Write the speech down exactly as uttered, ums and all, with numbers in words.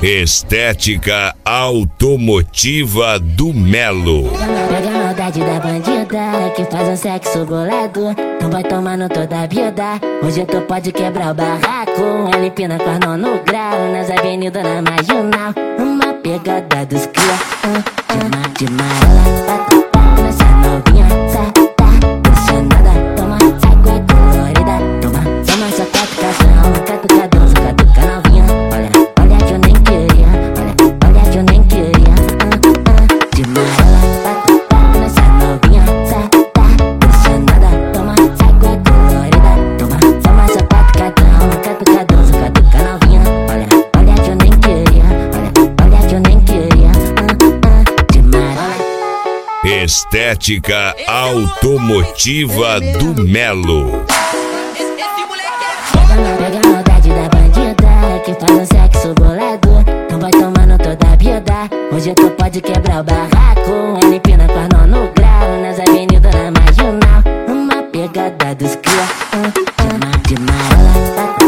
Estética Automotiva do Melo. Pega a maldade da bandida que faz um sexo bolado. Não vai tomando toda a vida. Hoje tu pode quebrar o barraco. Ela empina com as mãos no grau nas avenidas na marginal. Uma pegada dos cria uh, de mala. Essa novinha tá pressionada. Toma água colorida. Toma, toma essa catucação. Catucadão, catuca novinha. Olha, olha que eu nem queria. Olha, olha que eu nem queria uh, uh, de mala. Essa novinha tá pressionada. Toma água colorida. Toma, toma essa catucadão. Catucadão, catuca novinha. Olha, olha que eu nem queria. Olha, olha que eu nem queria uh, uh, de mala. Estética Automotiva do Melo. Pega a maldade da bandida que faz um sexo bolado. Não vai tomando toda a vida. Hoje tu pode quebrar o barraco. Ela empina com as mãos no grau nas avenidas na marginal. Uma pegada dos cria uh, uh, de mala.